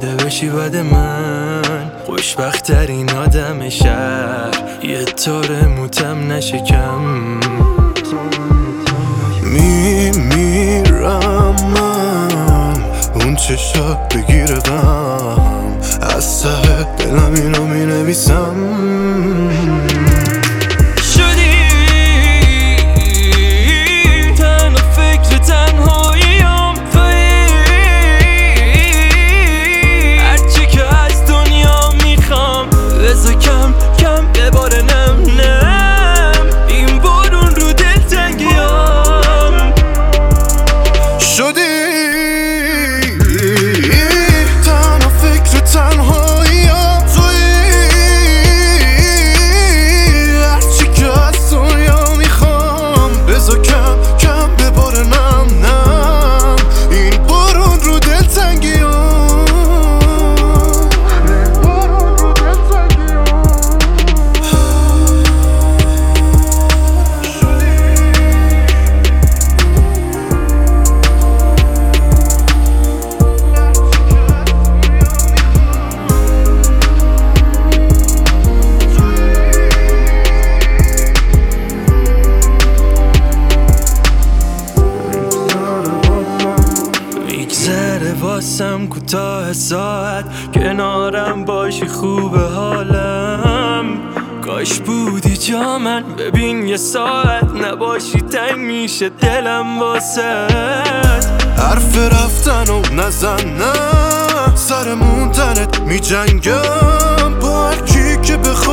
دیده بشی بد من، خوشبخت‌ترین آدم شهر، یه طور موتم نشکم. میمیرم من، اون چشات بگیره غم، از ته دلم اینو مینویسم. واسم کوتاه ساعت کنارم باشی خوب حالم، کاش بودی جا من ببین یه ساعت نباشی تنگ میشه دلم واسه. حرف رفتن و نزن نه سر موندنت می جنگم با هر کی که